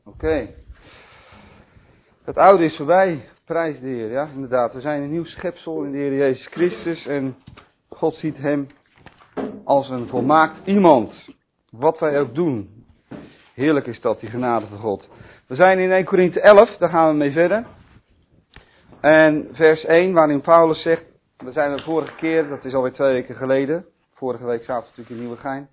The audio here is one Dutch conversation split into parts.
Oké. Het oude is voorbij, prijs de Heer, ja, inderdaad. We zijn een nieuw schepsel in de Heer Jezus Christus en God ziet hem als een volmaakt iemand. Wat wij ook doen. Heerlijk is dat, die genade van God. We zijn in 1 Korinthe 11, daar gaan we mee verder. En vers 1, waarin Paulus zegt, we zijn er vorige keer, dat is alweer 2 weken geleden. Vorige week zaten we natuurlijk in Nieuwegein.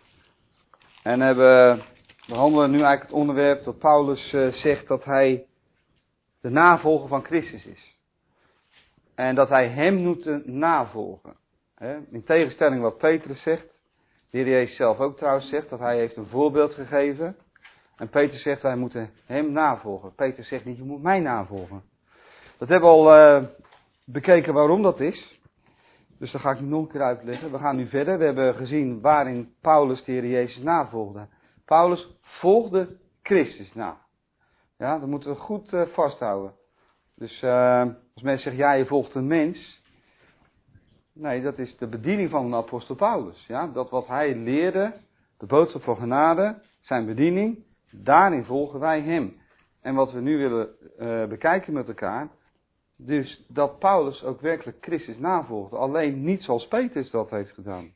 En we behandelen nu eigenlijk het onderwerp dat Paulus zegt dat hij de navolger van Christus is. En dat hij hem moet navolgen. In tegenstelling wat Petrus zegt, de Heer Jezus zelf ook trouwens zegt, dat hij heeft een voorbeeld gegeven. En Petrus zegt, wij moeten hem navolgen. Petrus zegt niet, je moet mij navolgen. Dat hebben we al bekeken waarom dat is. Dus dat ga ik nu nog een keer uitleggen. We gaan nu verder. We hebben gezien waarin Paulus de Heer Jezus navolgde. Paulus volgde Christus na. Ja, dat moeten we goed vasthouden. Dus als mensen zeggen, ja, je volgt een mens. Nee, dat is de bediening van de apostel Paulus. Ja, dat wat hij leerde, de boodschap van genade, zijn bediening, daarin volgen wij hem. En wat we nu willen bekijken met elkaar, dus dat Paulus ook werkelijk Christus navolgde. Alleen niet zoals Petrus dat heeft gedaan.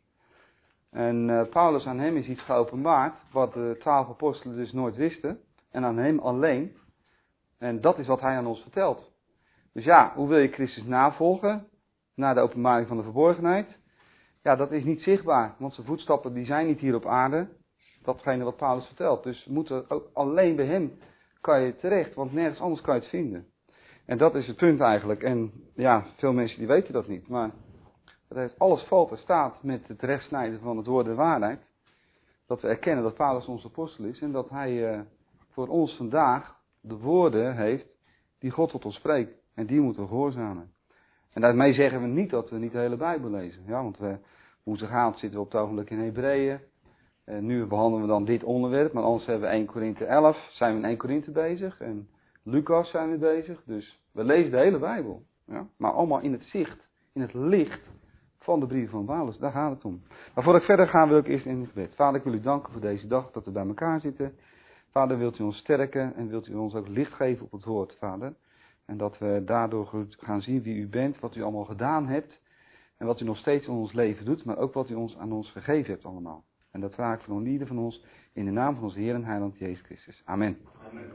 En Paulus, aan hem is iets geopenbaard, wat de 12 apostelen dus nooit wisten. En aan hem alleen. En dat is wat hij aan ons vertelt. Dus ja, hoe wil je Christus navolgen? Na de openbaring van de verborgenheid. Ja, dat is niet zichtbaar. Want zijn voetstappen die zijn niet hier op aarde. Datgene wat Paulus vertelt. Dus we moeten ook alleen bij hem kan je terecht. Want nergens anders kan je het vinden. En dat is het punt eigenlijk. En ja, veel mensen die weten dat niet. Maar dat heeft alles valt en staat met het rechtsnijden van het woord de waarheid. Dat we erkennen dat Paulus onze apostel is. En dat hij voor ons vandaag de woorden heeft die God tot ons spreekt. En die moeten we gehoorzamen. En daarmee zeggen we niet dat we niet de hele Bijbel lezen. Ja, want woensdagavond zitten we op het ogenblik in Hebreeën. Nu behandelen we dan dit onderwerp. Maar anders hebben we 1 Korinthe 11. Zijn we in 1 Korinthe bezig. En Lucas zijn we bezig. Dus we lezen de hele Bijbel. Ja? Maar allemaal in het zicht, in het licht van de brief van Paulus. Daar gaat het om. Maar voordat ik verder ga wil ik eerst in het gebed. Vader, ik wil u danken voor deze dag dat we bij elkaar zitten. Vader, wilt u ons sterken en wilt u ons ook licht geven op het woord, Vader. En dat we daardoor goed gaan zien wie u bent, wat u allemaal gedaan hebt. En wat u nog steeds in ons leven doet, maar ook wat u aan ons gegeven hebt allemaal. En dat vraag ik van ieder van ons in de naam van onze Heer en Heiland Jezus Christus. Amen. Amen.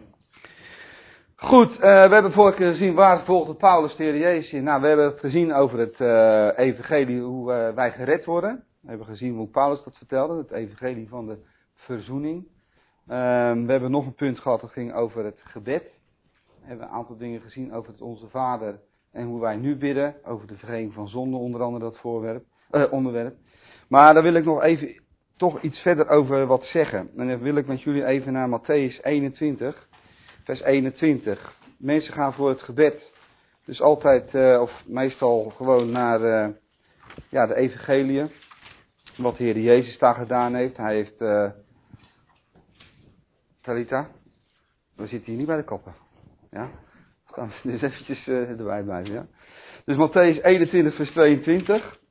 Goed, we hebben vorige keer gezien waar volgde Paulus de Heer Jezus. Nou, we hebben het gezien over het evangelie, hoe wij gered worden. We hebben gezien hoe Paulus dat vertelde, het evangelie van de verzoening. We hebben nog een punt gehad, dat ging over het gebed. We hebben een aantal dingen gezien over het Onze Vader en hoe wij nu bidden. Over de vergeving van zonde, onder andere dat onderwerp. Maar daar wil ik nog even toch iets verder over wat zeggen. En dan wil ik met jullie even naar Mattheüs 21, vers 21. Mensen gaan voor het gebed dus altijd, of meestal gewoon naar de evangeliën. Wat de Heer Jezus daar gedaan heeft. Hij heeft... Talita, we zitten hier niet bij de koppen. Ja? We gaan dus eventjes erbij blijven. Ja? Dus Mattheüs 21 vers 22.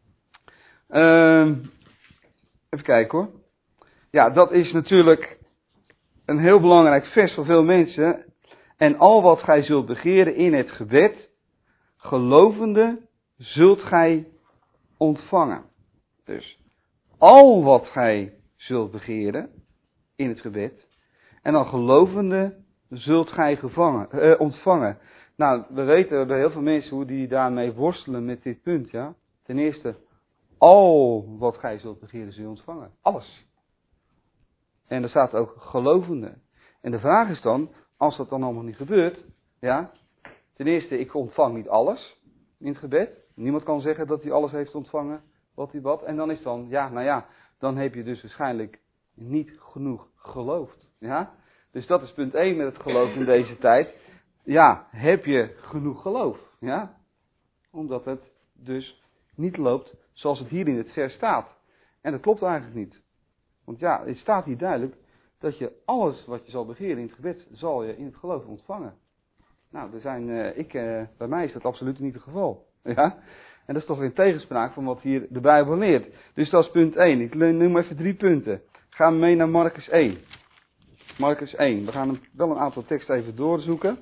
Even kijken hoor. Ja, dat is natuurlijk een heel belangrijk vers voor veel mensen. En al wat gij zult begeren in het gebed, gelovende, zult gij ontvangen. Dus al wat gij zult begeren in het gebed, en dan gelovende zult gij ontvangen. Nou, we weten bij heel veel mensen hoe die daarmee worstelen met dit punt, ja. Ten eerste, al wat gij zult begeren zul je ontvangen. Alles. En er staat ook gelovende. En de vraag is dan, als dat dan allemaal niet gebeurt, ja. Ten eerste, ik ontvang niet alles in het gebed. Niemand kan zeggen dat hij alles heeft ontvangen, wat hij bad. En dan is dan, dan heb je dus waarschijnlijk niet genoeg geloofd. Ja? Dus dat is punt 1 met het geloof in deze tijd. Ja, heb je genoeg geloof? Ja? Omdat het dus niet loopt zoals het hier in het vers staat. En dat klopt eigenlijk niet. Want ja, het staat hier duidelijk dat je alles wat je zal begeren in het gebed, zal je in het geloof ontvangen. Nou, bij mij is dat absoluut niet het geval. Ja? En dat is toch in tegenspraak van wat hier de Bijbel leert. Dus dat is punt 1. Ik noem even 3 punten. Ga mee naar Marcus 1. Marcus 1. We gaan wel een aantal teksten even doorzoeken.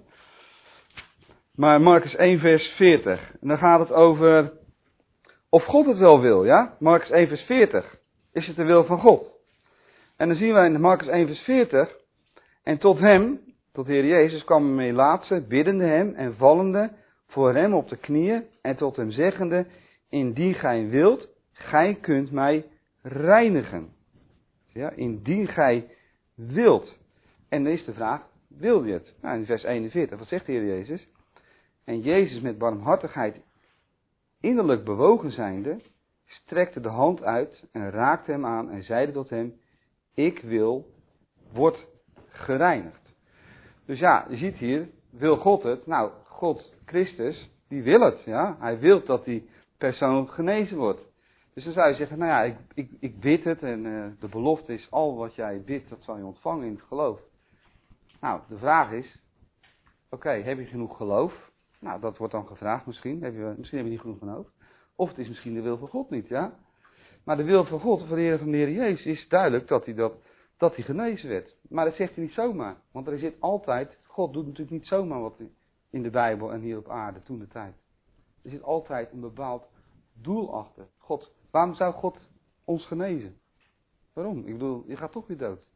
Maar Marcus 1 vers 40. En dan gaat het over of God het wel wil, ja? Marcus 1 vers 40. Is het de wil van God? En dan zien wij in Marcus 1 vers 40. En tot hem, tot de Heer Jezus, kwam een melaatse, biddende hem en vallende voor hem op de knieën. En tot hem zeggende, indien gij wilt, gij kunt mij reinigen. Ja, indien gij wilt. En dan is de vraag, wil je het? Nou, in vers 41, wat zegt de Heer Jezus? En Jezus met barmhartigheid innerlijk bewogen zijnde, strekte de hand uit en raakte hem aan en zeide tot hem, ik wil, word gereinigd. Dus ja, je ziet hier, wil God het? Nou, God, Christus, die wil het, ja. Hij wil dat die persoon genezen wordt. Dus dan zou je zeggen, nou ja, ik bid het en de belofte is al wat jij bidt, dat zal je ontvangen in het geloof. Nou, de vraag is, oké, heb je genoeg geloof? Nou, dat wordt dan gevraagd misschien. Misschien heb je niet genoeg geloof. Of het is misschien de wil van God niet, ja. Maar de wil van God, van de Heer Jezus, is duidelijk dat hij genezen werd. Maar dat zegt hij niet zomaar. Want er zit altijd, God doet natuurlijk niet zomaar wat in de Bijbel en hier op aarde, toen de tijd. Er zit altijd een bepaald doel achter. Waarom zou God ons genezen? Waarom? Ik bedoel, je gaat toch weer dood.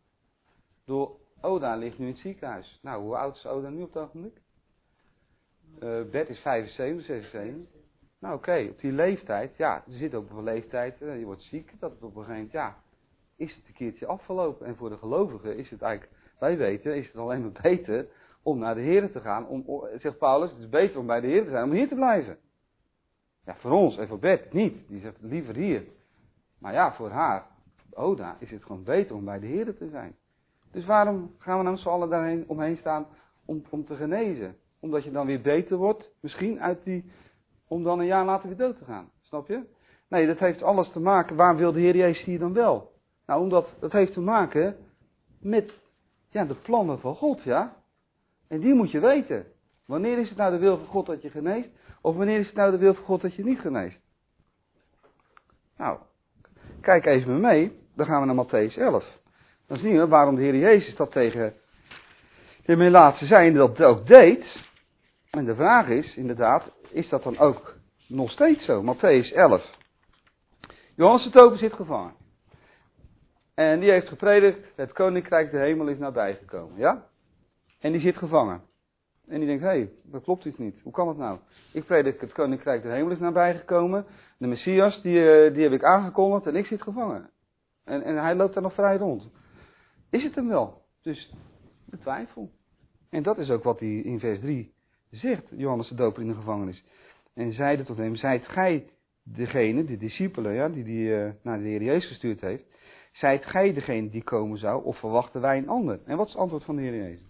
Oda ligt nu in het ziekenhuis. Nou, hoe oud is Oda nu op het ogenblik? Bert is 75, 76. Nou oké, op die leeftijd, ja, je zit ook op een leeftijd, je wordt ziek, dat het op een gegeven moment, ja, is het een keertje afgelopen. En voor de gelovigen is het eigenlijk, wij weten, is het alleen maar beter om naar de Heer te gaan. Zegt Paulus, het is beter om bij de Heer te zijn, om hier te blijven. Ja, voor ons en voor Bert niet, die zegt liever hier. Maar ja, voor haar, Oda, is het gewoon beter om bij de Heer te zijn. Dus waarom gaan we nou z'n allen daarheen omheen staan om te genezen? Omdat je dan weer beter wordt, misschien om dan een jaar later weer dood te gaan. Snap je? Nee, dat heeft alles te maken, waarom wil de Heer Jezus hier dan wel? Nou, omdat dat heeft te maken met de plannen van God, ja. En die moet je weten. Wanneer is het nou de wil van God dat je geneest? Of wanneer is het nou de wil van God dat je niet geneest? Nou, kijk even met mee. Dan gaan we naar Mattheüs 11. Dan zien we waarom de Heer Jezus dat tegen de melaatse zei dat ook deed. En de vraag is, inderdaad, is dat dan ook nog steeds zo? Mattheüs 11. Johannes de Doper zit gevangen. En die heeft gepredikt, het koninkrijk der hemel is nabijgekomen, ja? En die zit gevangen. En die denkt, hé, dat klopt iets niet. Hoe kan dat nou? Ik predik, het koninkrijk der hemel is nabijgekomen. De Messias, die heb ik aangekondigd en ik zit gevangen. En hij loopt daar nog vrij rond. Is het hem wel? Dus de twijfel. En dat is ook wat hij in vers 3 zegt, Johannes de Doper in de gevangenis. En zeide tot hem, zijt gij degene, de discipelen, ja, die naar de Heer Jezus gestuurd heeft. Zijt gij degene die komen zou, of verwachten wij een ander? En wat is het antwoord van de Heer Jezus?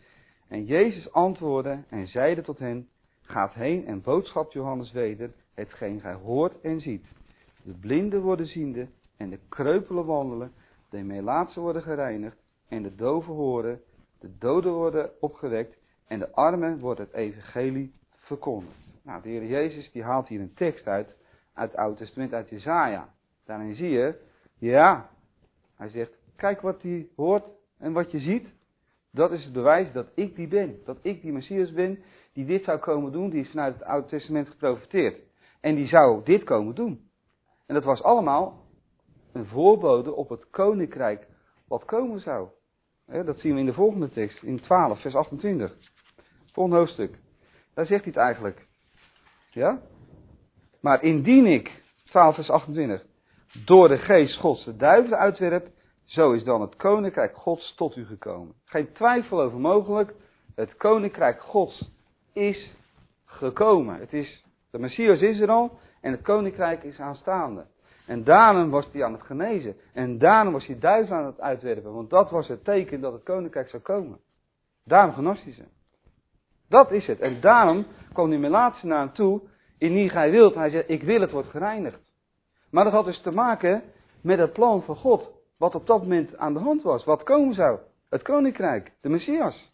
En Jezus antwoordde en zeide tot hen, gaat heen en boodschapt Johannes weder, hetgeen gij hoort en ziet. De blinden worden ziende en de kreupelen wandelen, de melaatsen worden gereinigd en de doven horen, de doden worden opgewekt en de armen wordt het evangelie verkondigd. Nou, de Heer Jezus die haalt hier een tekst uit het Oude Testament, uit Jesaja. Daarin zie je, ja, hij zegt, kijk wat hij hoort en wat je ziet. Dat is het bewijs dat ik die ben. Dat ik die Messias ben, die dit zou komen doen. Die is vanuit het Oude Testament geprofeteerd. En die zou dit komen doen. En dat was allemaal een voorbode op het koninkrijk wat komen zou. Dat zien we in de volgende tekst, in 12, vers 28. Volgende hoofdstuk. Daar zegt hij het eigenlijk. Ja? Maar indien ik, 12 vers 28, door de geest Gods de duivelen uitwerp, zo is dan het koninkrijk Gods tot u gekomen. Geen twijfel over mogelijk. Het koninkrijk Gods is gekomen. De Messias is er al en het koninkrijk is aanstaande. En daarom was hij aan het genezen. En daarom was hij duivelen aan het uitwerpen. Want dat was het teken dat het koninkrijk zou komen. Daarom genas hij ze. Dat is het. En daarom kwam die melaatse naar hem toe. Indien gij wilt. Hij zei, ik wil, het wordt gereinigd. Maar dat had dus te maken met het plan van God. Wat op dat moment aan de hand was. Wat komen zou. Het koninkrijk. De Messias.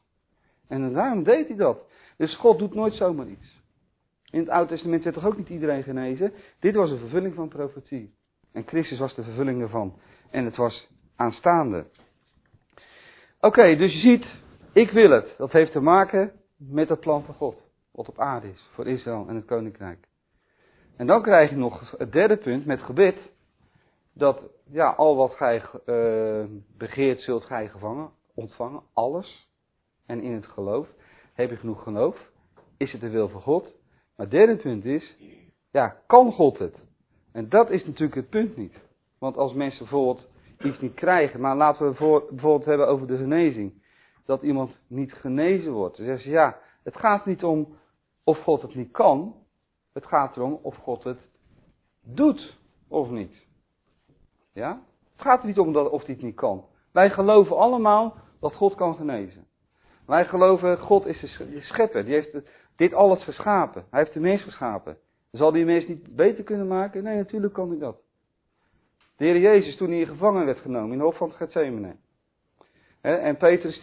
En daarom deed hij dat. Dus God doet nooit zomaar iets. In het Oude Testament werd toch ook niet iedereen genezen. Dit was een vervulling van profetie. En Christus was de vervulling ervan. En het was aanstaande. Oké, dus je ziet, ik wil het. Dat heeft te maken met het plan van God. Wat op aarde is, voor Israël en het koninkrijk. En dan krijg je nog het derde punt met gebed. Dat, ja, al wat gij begeert, zult gij ontvangen. Alles. En in het geloof. Heb je genoeg geloof? Is het de wil van God? Maar het derde punt is, ja, kan God het? En dat is natuurlijk het punt niet. Want als mensen bijvoorbeeld iets niet krijgen, maar laten we bijvoorbeeld hebben over de genezing. Dat iemand niet genezen wordt. Dan zeggen ze, ja, het gaat niet om of God het niet kan. Het gaat erom of God het doet of niet. Ja? Het gaat er niet om of hij het niet kan. Wij geloven allemaal dat God kan genezen. Wij geloven, God is de schepper. Die heeft dit alles geschapen. Hij heeft de mens geschapen. Zal die mens niet beter kunnen maken? Nee, natuurlijk kan hij dat. De Heer Jezus, toen hij in gevangen werd genomen in de hof van Gethsemane. En Petrus,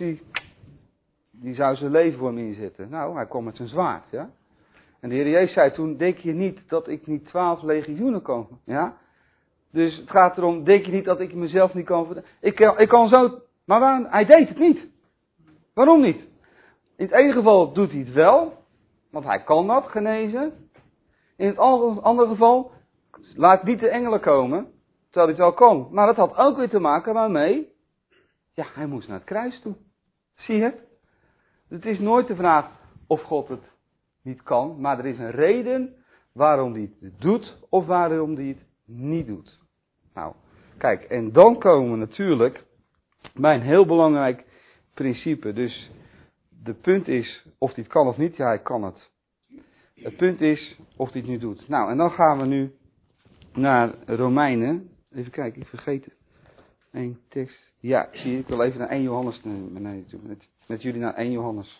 die zou zijn leven voor hem inzetten. Nou, hij kwam met zijn zwaard, ja. En de Heer Jezus zei toen, denk je niet dat ik niet 12 legioenen kan? Ja. Dus het gaat erom, denk je niet dat ik mezelf niet kan verdedigen? Ik kan zo, maar waarom? Hij deed het niet. Waarom niet? In het ene geval doet hij het wel, want hij kan dat, genezen. In het andere geval, laat niet de engelen komen, terwijl hij het wel kan. Maar dat had ook weer te maken waarmee, ja, hij moest naar het kruis toe. Zie je het? Het is nooit de vraag of God het niet kan, maar er is een reden waarom hij het doet of waarom hij het niet doet. Nou, kijk, en dan komen we natuurlijk bij een heel belangrijk principe. Dus de punt is of hij het kan of niet. Ja, hij kan het. Het punt is of hij het nu doet. Nou, en dan gaan we nu naar Romeinen. Even kijken, ik vergeet één tekst. Ja, zie je, ik wil even naar 1 Johannes met jullie naar 1 Johannes.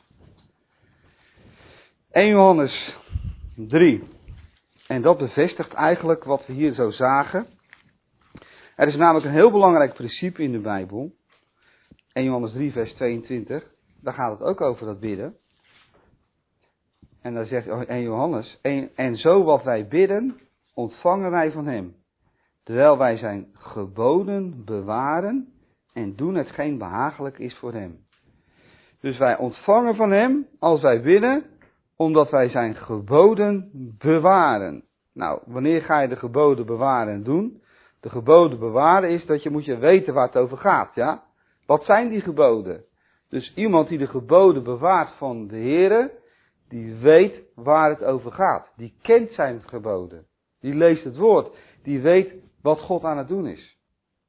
1 Johannes 3. En dat bevestigt eigenlijk wat we hier zo zagen. Er is namelijk een heel belangrijk principe in de Bijbel. 1 Johannes 3 vers 22. Daar gaat het ook over dat bidden. En daar zegt 1 Johannes. En zo wat wij bidden, ontvangen wij van hem. Terwijl wij zijn geboden bewaren en doen hetgeen behagelijk is voor hem. Dus wij ontvangen van hem als wij bidden, omdat wij zijn geboden bewaren. Nou, wanneer ga je de geboden bewaren en doen? De geboden bewaren is dat je moet weten waar het over gaat, ja? Wat zijn die geboden? Dus iemand die de geboden bewaart van de Heere, die weet waar het over gaat. Die kent zijn geboden. Die leest het woord. Die weet wat God aan het doen is.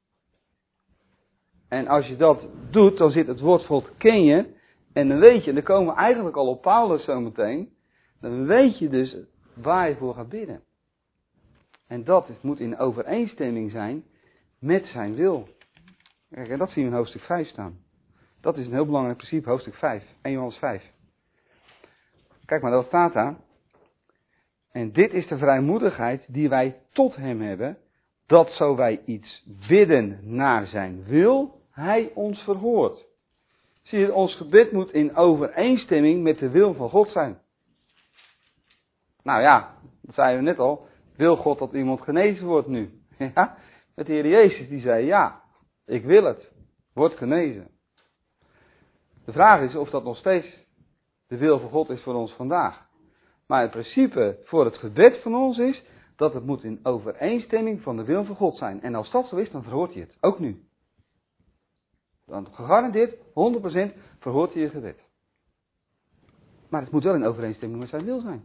En als je dat doet, dan zit het woord van God, ken je. En dan weet je, en dan komen we eigenlijk al op Paulus zometeen. Dan weet je dus waar je voor gaat bidden. En dat moet in overeenstemming zijn met zijn wil. Kijk, en dat zien we in hoofdstuk 5 staan. Dat is een heel belangrijk principe, hoofdstuk 5, 1 Johannes 5. Kijk maar, dat staat daar. En dit is de vrijmoedigheid die wij tot hem hebben, dat zo wij iets bidden naar zijn wil, hij ons verhoort. Zie je, ons gebed moet in overeenstemming met de wil van God zijn. Nou ja, dat zeiden we net al. Wil God dat iemand genezen wordt nu? Ja, met de Heer Jezus die zei ja, ik wil het. Word genezen. De vraag is of dat nog steeds de wil van God is voor ons vandaag. Maar het principe voor het gebed van ons is dat het moet in overeenstemming van de wil van God zijn. En als dat zo is, dan verhoort hij het. Ook nu. Dan gegarandeerd, 100% verhoort hij je gebed. Maar het moet wel in overeenstemming met zijn wil zijn.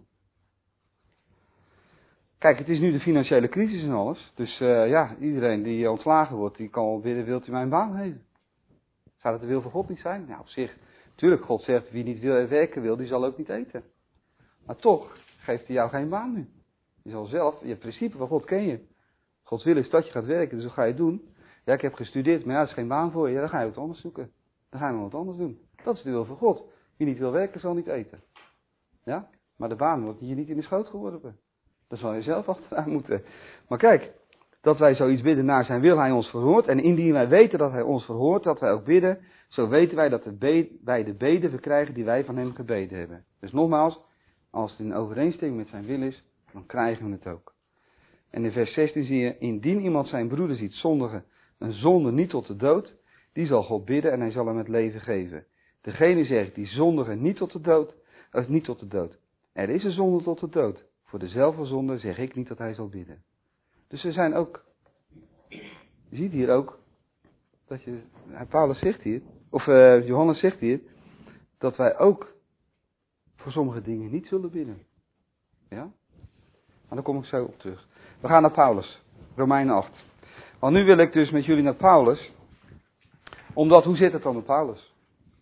Kijk, het is nu de financiële crisis en alles. Dus ja, iedereen die ontslagen wordt, die kan wel bidden, wilt u mij een baan geven? Zou dat de wil van God niet zijn? Ja, op zich. Tuurlijk, God zegt, wie niet wil en werken wil, die zal ook niet eten. Maar toch geeft hij jou geen baan nu. Je zal zelf, je principe van God ken je. Gods wil is dat je gaat werken, dus wat ga je doen? Ja, ik heb gestudeerd, maar ja, dat is geen baan voor je. Ja, dan ga je wat anders zoeken. Dan ga je maar wat anders doen. Dat is de wil van God. Wie niet wil werken, zal niet eten. Ja? Maar de baan wordt hier niet in de schoot geworpen. Daar zal je zelf achteraan moeten. Maar kijk, dat wij zoiets bidden naar zijn wil, hij ons verhoort. En indien wij weten dat hij ons verhoort, dat wij ook bidden, zo weten wij dat wij de beden verkrijgen die wij van hem gebeden hebben. Dus nogmaals, als het in overeenstemming met zijn wil is, dan krijgen we het ook. En in vers 16 zie je, indien iemand zijn broeder ziet zondigen, een zonde niet tot de dood, die zal God bidden en hij zal hem het leven geven. Degene zegt, die zondigen niet tot de dood, niet tot de dood. Er is een zonde tot de dood. Voor dezelfde zonde zeg ik niet dat hij zal bidden. Dus er zijn ook, je ziet hier ook, dat Paulus zegt hier, of Johannes zegt hier, dat wij ook voor sommige dingen niet zullen bidden. Ja? Maar daar kom ik zo op terug. We gaan naar Paulus, Romeinen 8. Want nu wil ik dus met jullie naar Paulus, omdat, hoe zit het dan met Paulus?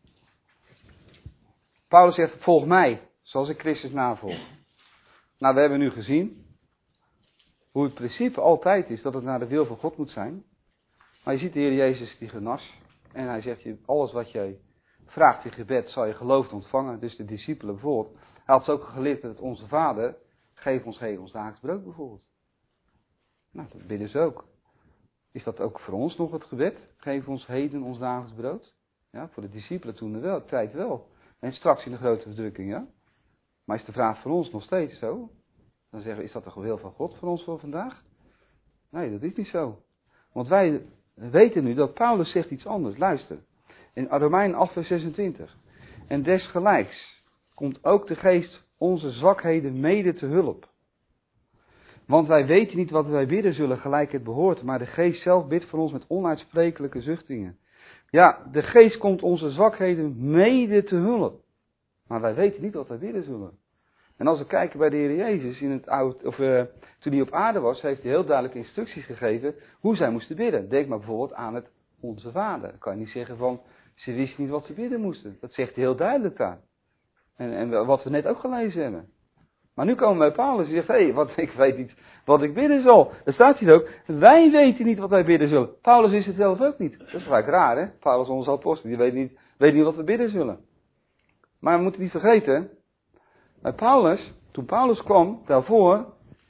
Paulus zegt, volg mij, zoals ik Christus navolg. Nou, we hebben nu gezien hoe het principe altijd is dat het naar de wil van God moet zijn. Maar je ziet de Heer Jezus die genas. En hij zegt, alles wat jij vraagt in gebed zal je geloofd ontvangen. Dus de discipelen bijvoorbeeld. Hij had ze ook geleerd met onze Vader, geef ons heden ons dagelijks brood bijvoorbeeld. Nou, dat bidden ze ook. Is dat ook voor ons nog het gebed? Geef ons heden ons dagelijks brood? Ja, voor de discipelen toen er wel, tijd wel. En straks in de grote verdrukking, ja. Maar is de vraag voor ons nog steeds zo? Dan zeggen we, is dat de wil van God voor ons voor vandaag? Nee, dat is niet zo. Want wij weten nu dat Paulus zegt iets anders. Luister. In Romeinen 8 vers 26. En desgelijks komt ook de geest onze zwakheden mede te hulp. Want wij weten niet wat wij bidden zullen gelijk het behoort. Maar de geest zelf bidt voor ons met onuitsprekelijke zuchtingen. Ja, de geest komt onze zwakheden mede te hulp. Maar wij weten niet wat wij bidden zullen. En als we kijken bij de Heer Jezus, toen hij op aarde was, heeft hij heel duidelijke instructies gegeven hoe zij moesten bidden. Denk maar bijvoorbeeld aan het Onze Vader. Dan kan je niet zeggen van, ze wisten niet wat ze bidden moesten. Dat zegt hij heel duidelijk daar. En wat we net ook gelezen hebben. Maar nu komen we bij Paulus en zegt, ik weet niet wat ik bidden zal. Er staat hier ook, wij weten niet wat wij bidden zullen. Paulus wist het zelf ook niet. Dat is vaak raar, hè? Paulus, onze apostel, die weet niet wat we bidden zullen. Maar we moeten niet vergeten, bij Paulus, toen Paulus kwam, daarvoor,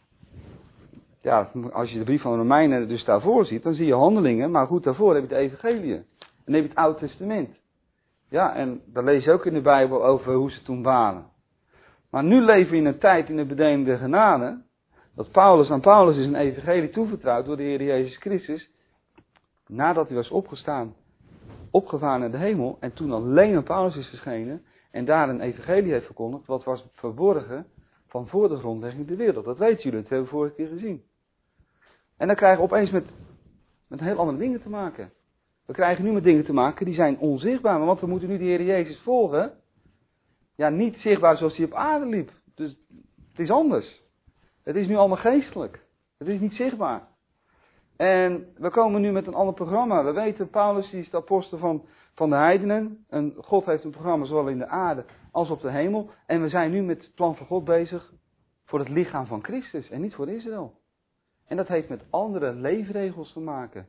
ja, als je de brief van de Romeinen dus daarvoor ziet, dan zie je handelingen, maar goed, daarvoor heb je de evangelie. En dan heb je het Oude Testament. Ja, en daar lees je ook in de Bijbel over hoe ze toen waren. Maar nu leven we in een tijd in de bedeling der genade, dat aan Paulus is een evangelie toevertrouwd door de Heer Jezus Christus, nadat hij was opgevaren naar de hemel, en toen alleen aan Paulus is verschenen, en daar een evangelie heeft verkondigd, wat was verborgen van voor de grondlegging der wereld. Dat weten jullie, dat hebben we vorige keer gezien. En dan krijgen we opeens met heel andere dingen te maken. We krijgen nu met dingen te maken die zijn onzichtbaar, want we moeten nu de Heer Jezus volgen. Ja, niet zichtbaar zoals hij op aarde liep. Dus het is anders. Het is nu allemaal geestelijk. Het is niet zichtbaar. En we komen nu met een ander programma. We weten, Paulus die is de apostel van de heidenen. En God heeft een programma zowel in de aarde als op de hemel. En we zijn nu met het plan van God bezig voor het lichaam van Christus en niet voor Israël. En dat heeft met andere leefregels te maken.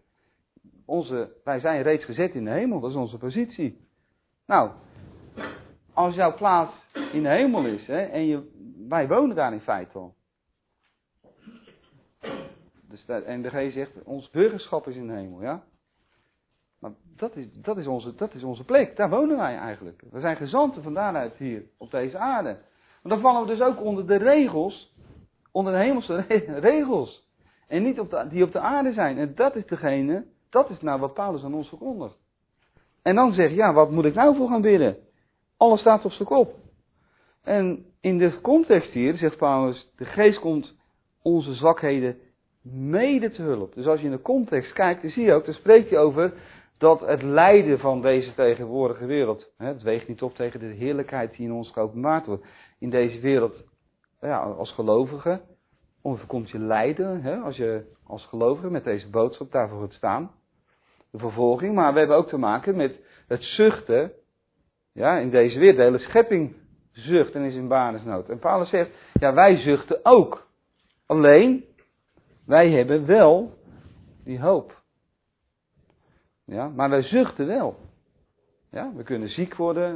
Wij zijn reeds gezet in de hemel, dat is onze positie. Nou, als jouw plaats in de hemel is, hè, en wij wonen daar in feite al. En de Geest zegt, ons burgerschap is in de hemel, ja. Maar dat is onze plek, daar wonen wij eigenlijk. We zijn gezanten van daaruit hier, op deze aarde. Maar dan vallen we dus ook onder de regels, onder de hemelse regels. En niet die op de aarde zijn. En dat is nou wat Paulus aan ons verkondigt. En dan zeg je, ja, wat moet ik nou voor gaan bidden? Alles staat op zijn kop. En in de context hier zegt Paulus, de geest komt onze zwakheden mede te hulp. Dus als je in de context kijkt, dan zie je ook, dan spreek je over dat het lijden van deze tegenwoordige wereld, het weegt niet op tegen de heerlijkheid die in ons geopenbaard wordt. In deze wereld, ja, als gelovige, overkomt je lijden, als je als gelovige met deze boodschap daarvoor gaat staan. De vervolging, maar we hebben ook te maken met het zuchten, ja, in deze wereld. De hele schepping zucht en is in banesnood. En Paulus zegt, ja, wij zuchten ook. Alleen, wij hebben wel die hoop. Ja, maar wij zuchten wel. Ja, we kunnen ziek worden,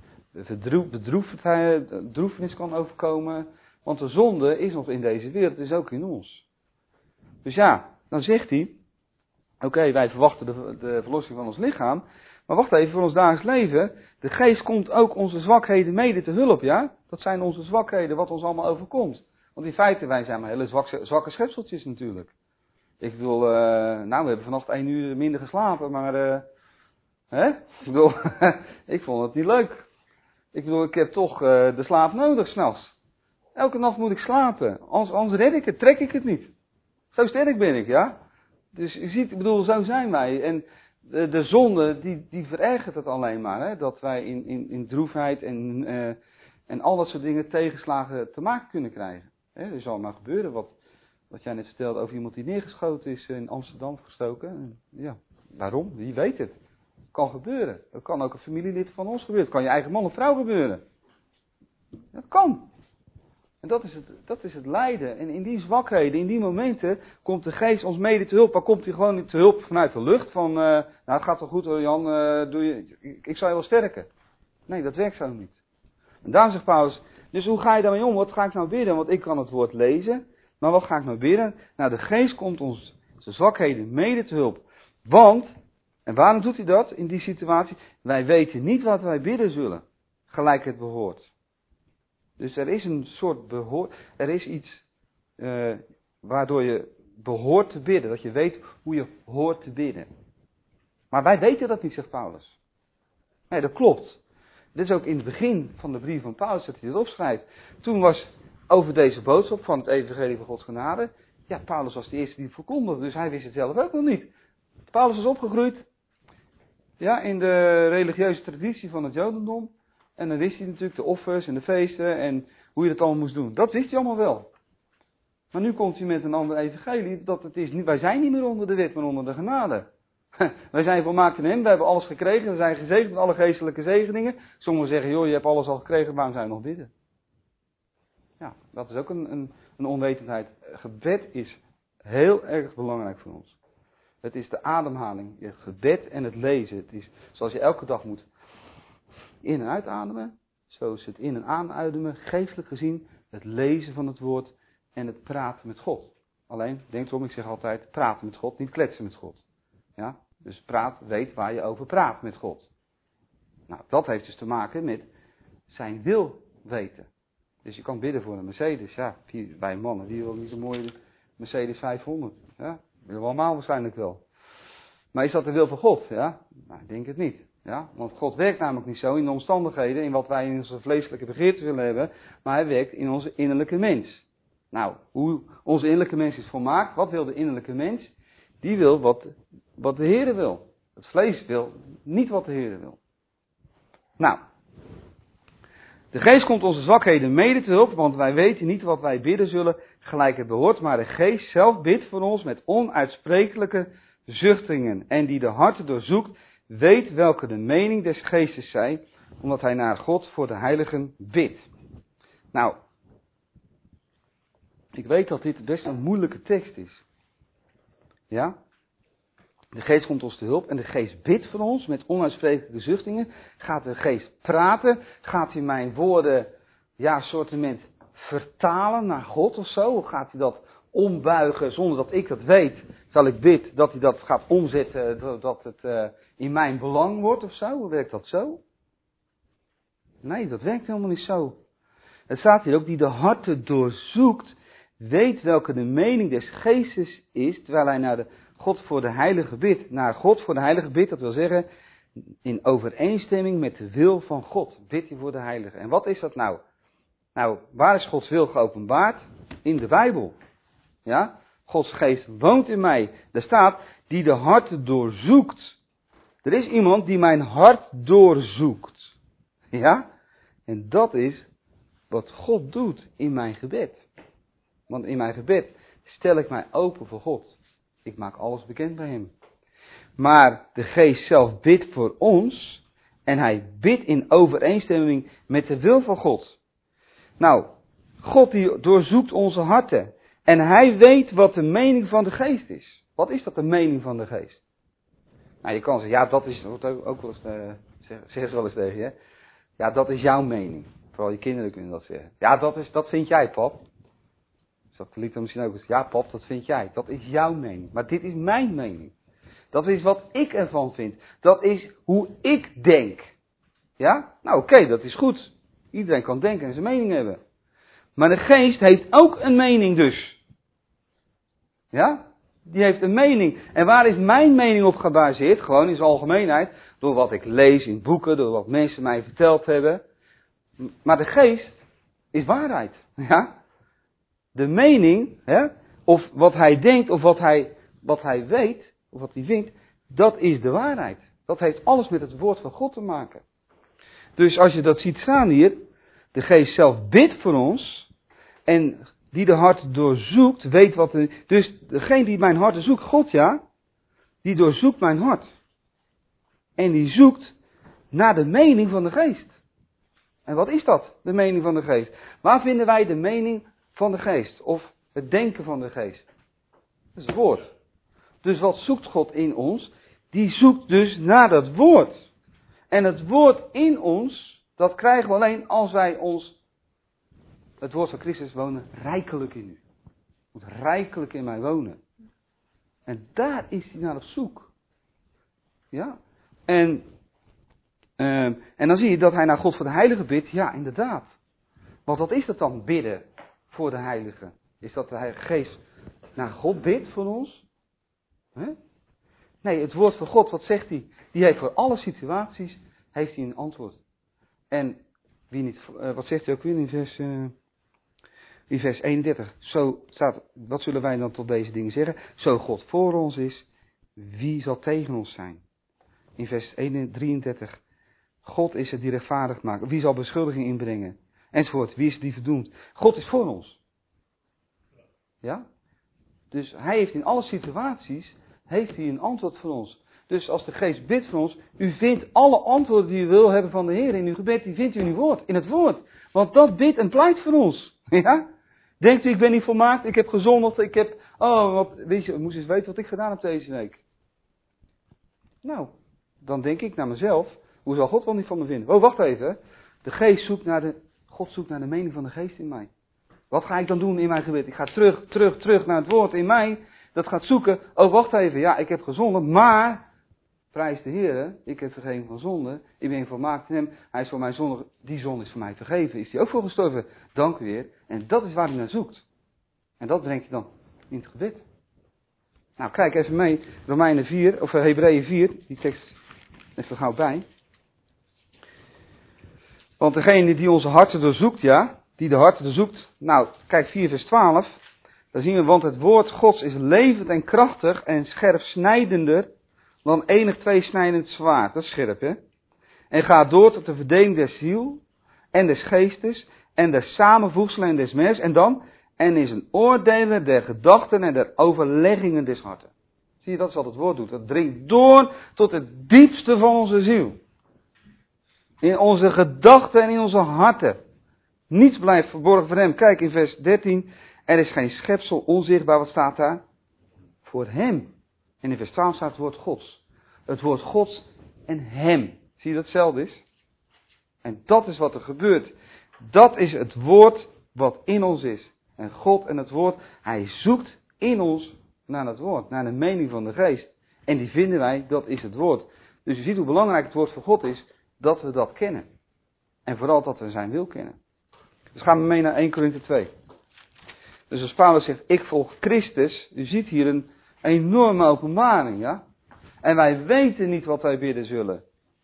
bedroefenis kan overkomen, want de zonde is nog in deze wereld, is ook in ons. Dus ja, dan zegt hij, oké, wij verwachten de verlossing van ons lichaam, maar wacht even, voor ons dagelijks leven, de geest komt ook onze zwakheden mede te hulp, ja? Dat zijn onze zwakheden, wat ons allemaal overkomt. Want in feite, wij zijn maar hele zwakke schepseltjes natuurlijk. Ik bedoel, we hebben vannacht 1 uur minder geslapen, maar Hè? Ik bedoel, ik vond het niet leuk. Ik bedoel, ik heb toch de slaap nodig 's nachts. Elke nacht moet ik slapen. Anders red ik het, trek ik het niet. Zo sterk ben ik, ja. Dus je ziet, ik bedoel, zo zijn wij. En de zonde, die verergert het alleen maar. Hè? Dat wij in droefheid en al dat soort dingen tegenslagen te maken kunnen krijgen. Hè? Er zal maar gebeuren wat jij net vertelde over iemand die neergeschoten is in Amsterdam gestoken. Ja, waarom? Wie weet het. Kan gebeuren. Dat kan ook een familielid van ons gebeuren. Het kan je eigen man of vrouw gebeuren. Dat kan. En dat is het lijden. En in die zwakheden, in die momenten, komt de geest ons mede te hulp. Maar komt hij gewoon te hulp vanuit de lucht? Van, nou het gaat wel goed hoor Jan, ik zal je wel sterken. Nee, dat werkt zo niet. En daarom zegt Paulus, dus hoe ga je daarmee om? Wat ga ik nou bidden? Want ik kan het woord lezen. Maar wat ga ik nou bidden? Nou, de geest komt ons de zwakheden mede te hulp. Want, en waarom doet hij dat in die situatie? Wij weten niet wat wij bidden zullen. Gelijk het behoort. Dus er is een soort er is iets waardoor je behoort te bidden. Dat je weet hoe je hoort te bidden. Maar wij weten dat niet, zegt Paulus. Nee, dat klopt. Dit is ook in het begin van de brief van Paulus dat hij dit opschrijft. Toen was over deze boodschap van het evangelie van Gods genade. Ja, Paulus was de eerste die het verkondigde, dus hij wist het zelf ook nog niet. Paulus was opgegroeid ja, in de religieuze traditie van het Jodendom. En dan wist hij natuurlijk de offers en de feesten en hoe je dat allemaal moest doen. Dat wist hij allemaal wel. Maar nu komt hij met een ander evangelie. Dat het is niet, wij zijn niet meer onder de wet, maar onder de genade. Wij zijn volmaakt in hem, we hebben alles gekregen. We zijn gezegend met alle geestelijke zegeningen. Sommigen zeggen, joh, je hebt alles al gekregen, waarom zijn we nog bidden? Ja, dat is ook een onwetendheid. Gebed is heel erg belangrijk voor ons. Het is de ademhaling, het gebed en het lezen. Het is zoals je elke dag moet in- en uitademen. Zo is het in- en aanuitemen, geestelijk gezien, het lezen van het woord en het praten met God. Alleen, denk erom, ik zeg altijd, praten met God, niet kletsen met God. Ja? Dus weet waar je over praat met God. Nou, dat heeft dus te maken met zijn wil weten. Dus je kan bidden voor een Mercedes, ja, bij mannen, die wil niet een mooie Mercedes 500. Ja, willen we allemaal waarschijnlijk wel. Maar is dat de wil van God? Ja, nou, ik denk het niet. Ja, want God werkt namelijk niet zo in de omstandigheden, in wat wij in onze vleeselijke begeerten willen hebben, maar hij werkt in onze innerlijke mens. Nou, hoe onze innerlijke mens is volmaakt, wat wil de innerlijke mens? Die wil wat de Heere wil. Het vlees wil niet wat de Heere wil. Nou, de geest komt onze zwakheden mede te hulp, want wij weten niet wat wij bidden zullen, gelijk het behoort, maar de geest zelf bidt voor ons met onuitsprekelijke zuchtingen. En die de harten doorzoekt, weet welke de mening des geestes zij, omdat hij naar God voor de heiligen bidt. Nou, ik weet dat dit best een moeilijke tekst is. Ja? De geest komt ons te hulp en de geest bidt voor ons met onuitsprekelijke zuchtingen. Gaat de geest praten? Gaat hij mijn woorden, ja, soortement vertalen naar God of zo? Of gaat hij dat ombuigen zonder dat ik dat weet? Zal ik bid dat hij dat gaat omzetten, dat het in mijn belang wordt of zo? Hoe werkt dat zo? Nee, dat werkt helemaal niet zo. Het staat hier ook, die de harten doorzoekt, weet welke de mening des geestes is, terwijl hij naar de God voor de heilige bidt. Naar God voor de heilige bidt, dat wil zeggen, in overeenstemming met de wil van God, bidt hij voor de heilige. En wat is dat nou? Nou, waar is Gods wil geopenbaard? In de Bijbel. Ja? Gods geest woont in mij. Daar staat, die de harten doorzoekt. Er is iemand die mijn hart doorzoekt. Ja? En dat is wat God doet in mijn gebed. Want in mijn gebed stel ik mij open voor God. Ik maak alles bekend bij hem. Maar de geest zelf bidt voor ons. En hij bidt in overeenstemming met de wil van God. Nou, God die doorzoekt onze harten. En hij weet wat de mening van de geest is. Wat is dat, de mening van de geest? Nou, je kan zeggen, ja, dat is, ook wel eens, zeggen ze wel eens tegen je. Ja, dat is jouw mening. Vooral je kinderen kunnen dat zeggen. Ja, dat vind jij, pap. Dat liep dan misschien ook eens. Ja, pap, dat vind jij. Dat is jouw mening. Maar dit is mijn mening. Dat is wat ik ervan vind. Dat is hoe ik denk. Ja? Nou, oké, dat is goed. Iedereen kan denken en zijn mening hebben. Maar de geest heeft ook een mening dus. Ja? Die heeft een mening. En waar is mijn mening op gebaseerd? Gewoon in zijn algemeenheid. Door wat ik lees in boeken, door wat mensen mij verteld hebben. Maar de geest is waarheid. Ja? De mening, hè, of wat hij denkt, of wat hij weet, of wat hij vindt, dat is de waarheid. Dat heeft alles met het woord van God te maken. Dus als je dat ziet staan hier, de geest zelf bidt voor ons, en die de hart doorzoekt, weet wat dus degene die mijn hart doorzoekt, God ja, die doorzoekt mijn hart. En die zoekt naar de mening van de geest. En wat is dat, de mening van de geest? Waar vinden wij de mening van de geest? Of het denken van de geest? Dat is het woord. Dus wat zoekt God in ons? Die zoekt dus naar dat woord. En het woord in ons, dat krijgen we alleen als wij ons, het woord van Christus wonen, rijkelijk in u. Moet rijkelijk in mij wonen. En daar is hij naar op zoek. Ja? En dan zie je dat hij naar God voor de heilige bidt. Ja, inderdaad. Want wat is dat dan, bidden voor de heilige? Is dat de Heilige Geest naar God bidt voor ons? Nee, het woord van God, wat zegt hij? Die heeft voor alle situaties heeft hij een antwoord. En wie niet, wat zegt hij ook weer in vers 31? Zo staat, wat zullen wij dan tot deze dingen zeggen? Zo God voor ons is, wie zal tegen ons zijn? In vers 33. God is het die rechtvaardig maakt. Wie zal beschuldiging inbrengen? Enzovoort. Wie is het die verdoemt? God is voor ons. Ja? Dus hij heeft in alle situaties heeft hij een antwoord voor ons. Dus als de geest bidt voor ons, u vindt alle antwoorden die u wil hebben van de Heer in uw gebed, die vindt u in uw woord, in het woord. Want dat bidt en pleit voor ons. Ja? Denkt u, ik ben niet volmaakt, ik heb gezondigd, ik heb, weet je, moest eens weten wat ik gedaan heb deze week. Nou, dan denk ik naar mezelf, hoe zal God wel niet van me vinden? Oh, wacht even. De geest zoekt God zoekt naar de mening van de geest in mij. Wat ga ik dan doen in mijn gebed? Ik ga terug naar het woord in mij. Dat gaat zoeken. Oh, wacht even. Ja, ik heb gezondigd, maar prijs de Heer, ik heb vergeving van zonde. Ik ben volmaakt in hem. Hij is voor mij zondig. Die zonde is voor mij vergeven. Is hij ook voor gestorven? Dank u Heer. En dat is waar hij naar zoekt. En dat brengt je dan in het gebed. Nou, kijk even mee. Romeinen 4, of Hebreeën 4. Die tekst even gauw bij. Want degene die onze harten doorzoekt, ja, die de harten doorzoekt. Nou, kijk 4 vers 12. Dan zien we, want het woord Gods is levend en krachtig en scherp snijdender dan enig tweesnijdend zwaard. Dat is scherp, hè? En gaat door tot de verdeling der ziel en des geestes en des samenvoegselen en des mers. En dan, en is een oordeler der gedachten en der overleggingen des harten. Zie je, dat is wat het woord doet. Dat dringt door tot het diepste van onze ziel. In onze gedachten en in onze harten. Niets blijft verborgen voor hem. Kijk in vers 13. Er is geen schepsel onzichtbaar. Wat staat daar? Voor hem. En in vers 12 staat het woord Gods. Het woord Gods en hem. Zie je dat hetzelfde is? En dat is wat er gebeurt. Dat is het woord wat in ons is. En God en het woord, hij zoekt in ons naar het woord. Naar de mening van de geest. En die vinden wij, dat is het woord. Dus je ziet hoe belangrijk het woord van God is. Dat we dat kennen. En vooral dat we zijn wil kennen. Dus gaan we mee naar 1 Korinthe 2. Dus als Paulus zegt, ik volg Christus. U ziet hier een enorme openbaring, ja. En wij weten niet wat wij bidden zullen.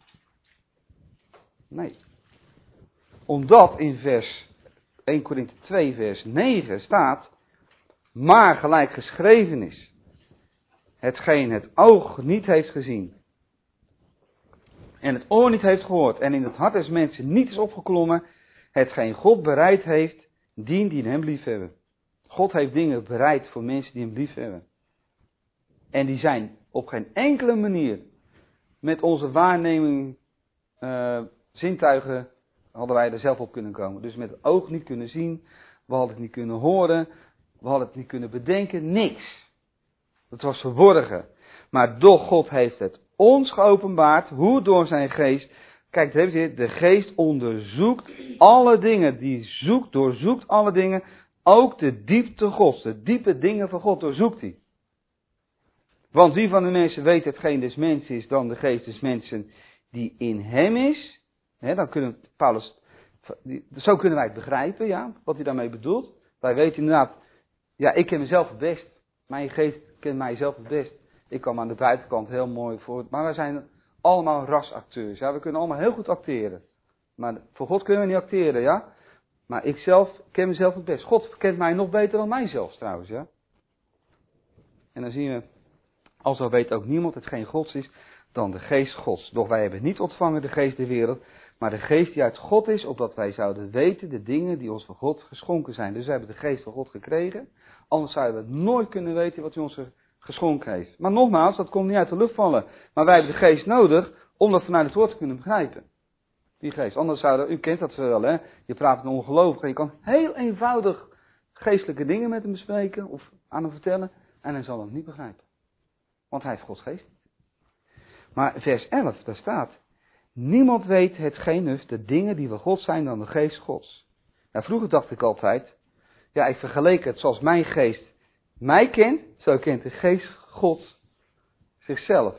Nee. Omdat in vers 1 Korinthe 2 vers 9 staat, maar gelijk geschreven is, hetgeen het oog niet heeft gezien, en het oor niet heeft gehoord, en in het hart des mensen niet is opgeklommen, hetgeen God bereid heeft, die hem liefhebben. God heeft dingen bereid voor mensen die hem liefhebben. En die zijn op geen enkele manier met onze waarneming, zintuigen, hadden wij er zelf op kunnen komen. Dus met het oog niet kunnen zien, we hadden het niet kunnen horen, we hadden het niet kunnen bedenken, niks. Het was verborgen. Maar doch God heeft het ons geopenbaard, hoe door zijn geest. Kijk, daar heb je het, de geest onderzoekt alle dingen, doorzoekt alle dingen, ook de diepte Gods, de diepe dingen van God doorzoekt hij. Want wie van de mensen weet hetgeen des mensen is dan de geest des mensen die in hem is? Dan kunnen Paulus, zo kunnen wij het begrijpen, ja, wat hij daarmee bedoelt. Wij weten inderdaad, ja, ik ken mezelf het best. Mijn geest ken mijzelf het best. Ik kan me aan de buitenkant heel mooi voor. Maar wij zijn allemaal rasacteurs. Ja? We kunnen allemaal heel goed acteren. Maar voor God kunnen we niet acteren, ja. Maar ik zelf ken mezelf het best. God kent mij nog beter dan mijzelf trouwens, ja. En dan zien we, alzo weet ook niemand hetgeen Gods is, dan de geest Gods. Doch wij hebben niet ontvangen de geest der wereld, maar de geest die uit God is, opdat wij zouden weten de dingen die ons van God geschonken zijn. Dus we hebben de geest van God gekregen, anders zouden we nooit kunnen weten wat hij ons geschonken heeft. Maar nogmaals, dat komt niet uit de lucht vallen. Maar wij hebben de geest nodig, om dat vanuit het woord te kunnen begrijpen. Die geest. Anders zouden, u kent dat wel, hè. Je praat met een ongelovige, je kan heel eenvoudig geestelijke dingen met hem bespreken, of aan hem vertellen, en hij zal het niet begrijpen. Want hij heeft Gods geest. Maar vers 11, daar staat, niemand weet hetgeen de dingen die van God zijn dan de geest Gods. Nou, vroeger dacht ik altijd, ja, ik vergeleek het zoals mijn geest mij kent, zo kent de geest Gods zichzelf.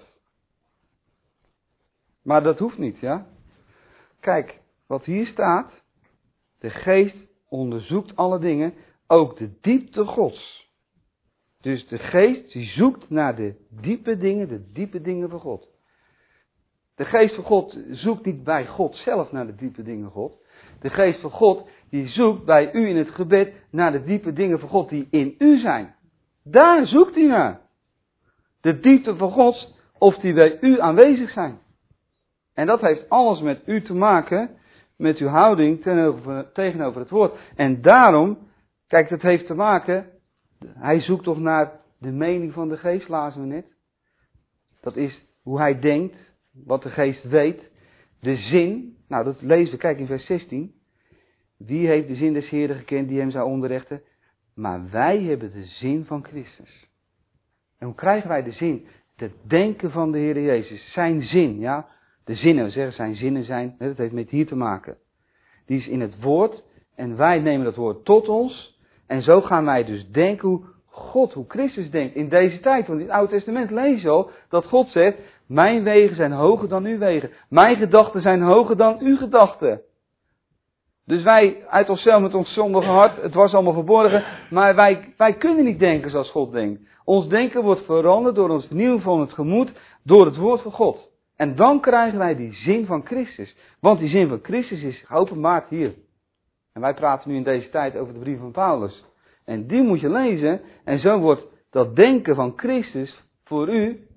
Maar dat hoeft niet, ja. Kijk, wat hier staat, de geest onderzoekt alle dingen, ook de diepte Gods. Dus de geest die zoekt naar de diepe dingen van God. De geest van God zoekt niet bij God zelf naar de diepe dingen van God. De geest van God die zoekt bij u in het gebed naar de diepe dingen van God die in u zijn. Daar zoekt hij naar. De diepte van God, of die bij u aanwezig zijn. En dat heeft alles met u te maken, met uw houding tegenover het woord. En daarom, kijk, dat heeft te maken, hij zoekt toch naar de mening van de geest, lazen we net. Dat is hoe hij denkt, wat de geest weet. De zin, nou dat lezen we, kijk in vers 16. Wie heeft de zin des Heeren gekend die hem zou onderrichten? Maar wij hebben de zin van Christus. En hoe krijgen wij de zin? Het denken van de Heer Jezus. Zijn zin, ja. De zinnen, we zeggen zijn zinnen zijn, dat heeft met hier te maken. Die is in het woord en wij nemen dat woord tot ons. En zo gaan wij dus denken hoe God, hoe Christus denkt in deze tijd. Want in het Oude Testament lees je al dat God zegt, mijn wegen zijn hoger dan uw wegen. Mijn gedachten zijn hoger dan uw gedachten. Dus wij uit onszelf met ons zondige hart, het was allemaal verborgen, maar wij kunnen niet denken zoals God denkt. Ons denken wordt veranderd door ons vernieuwen van het gemoed, door het woord van God. En dan krijgen wij die zin van Christus. Want die zin van Christus is geopenbaard hier. En wij praten nu in deze tijd over de brief van Paulus. En die moet je lezen. En zo wordt dat denken van Christus voor u,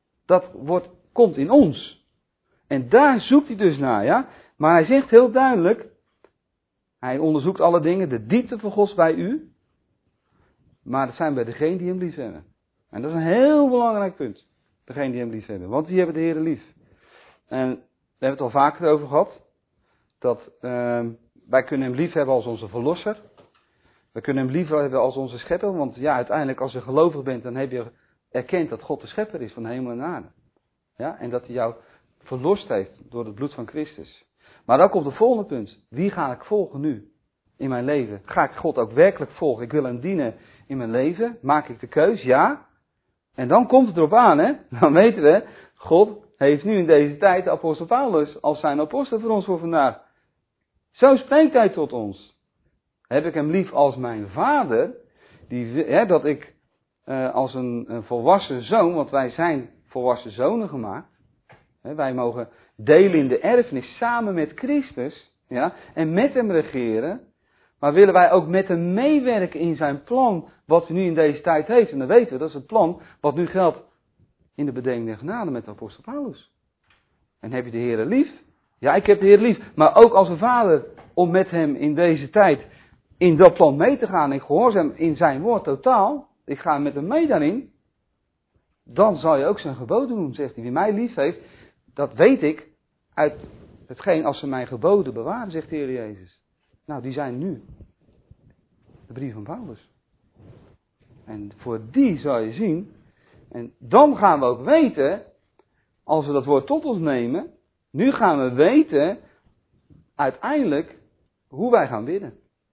komt in ons. En daar zoekt hij dus naar, ja. Maar hij zegt heel duidelijk, hij onderzoekt alle dingen, de diepte van God bij u. Maar dat zijn bij degenen die hem lief hebben. En dat is een heel belangrijk punt. Degenen die hem lief hebben. Want die hebben de Heer lief. En we hebben het al vaker over gehad. Dat wij kunnen hem lief hebben als onze verlosser. We kunnen hem lief hebben als onze schepper. Want ja, uiteindelijk als je gelovig bent, dan heb je erkend dat God de schepper is van hemel en aarde. Ja, en dat hij jou verlost heeft door het bloed van Christus. Maar dan komt het volgende punt. Wie ga ik volgen nu in mijn leven? Ga ik God ook werkelijk volgen? Ik wil hem dienen in mijn leven. Maak ik de keus? Ja. En dan komt het erop aan, hè. Dan weten we, God heeft nu in deze tijd de apostel Paulus als zijn apostel voor ons voor vandaag. Zo spreekt hij tot ons. Heb ik hem lief als mijn vader, dat ik als een volwassen zoon, want wij zijn volwassen zonen gemaakt. Wij mogen delen in de erfenis samen met Christus, ja, en met hem regeren. Maar willen wij ook met hem meewerken in zijn plan, wat hij nu in deze tijd heeft. En dan weten we, dat is het plan wat nu geldt in de bedeling der genade met de apostel Paulus. En heb je de Heer lief? Ja, ik heb de Heer lief. Maar ook als een vader om met hem in deze tijd in dat plan mee te gaan. Ik gehoorzaam in zijn woord totaal. Ik ga met hem mee daarin. Dan zal je ook zijn geboden doen, zegt hij. Wie mij lief heeft, dat weet ik uit hetgeen als ze mijn geboden bewaren, zegt de Heer Jezus. Nou, die zijn nu de brief van Paulus. En voor die zal je zien. En dan gaan we ook weten, als we dat woord tot ons nemen, nu gaan we weten uiteindelijk hoe wij gaan bidden.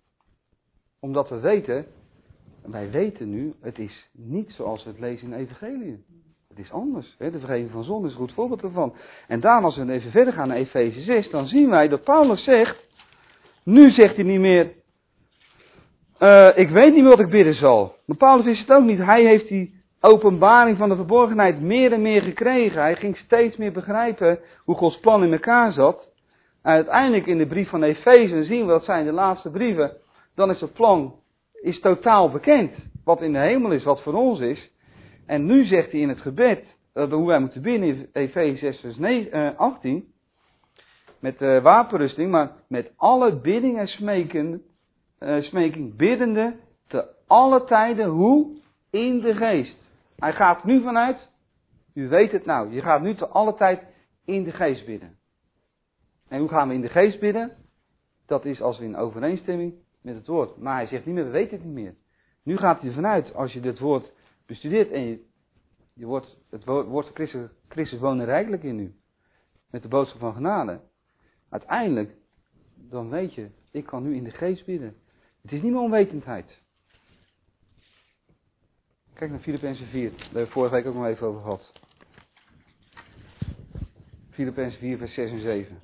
Omdat we weten, wij weten nu, het is niet zoals we het lezen in de evangelie. Het is anders. De vergeving van zonde is een goed voorbeeld ervan. En daarom als we even verder gaan naar Efeze 6, dan zien wij dat Paulus zegt, nu zegt hij niet meer, ik weet niet meer wat ik bidden zal. Maar Paulus is het ook niet. Hij heeft die openbaring van de verborgenheid meer en meer gekregen. Hij ging steeds meer begrijpen hoe Gods plan in elkaar zat. En uiteindelijk in de brief van Efeze zien we, dat zijn de laatste brieven, dan is het plan totaal bekend. Wat in de hemel is, wat voor ons is. En nu zegt hij in het gebed, hoe wij moeten bidden in Efeze 6 vers 18, met wapenrusting, maar met alle bidding en smeking, biddende te alle tijden, hoe? In de geest. Hij gaat nu vanuit, u weet het nou, je gaat nu te alle tijd in de geest bidden. En hoe gaan we in de geest bidden? Dat is als we in overeenstemming met het woord. Maar hij zegt niet meer, we weten het niet meer. Nu gaat hij ervan uit, als je dit woord bestudeert en het woord van Christus woont rijkelijk in u. Met de boodschap van genade. Uiteindelijk, dan weet je, ik kan nu in de geest bidden. Het is niet meer onwetendheid. Kijk naar Filippenzen 4, daar hebben we vorige week ook nog even over gehad. Filippenzen 4 vers 6 en 7.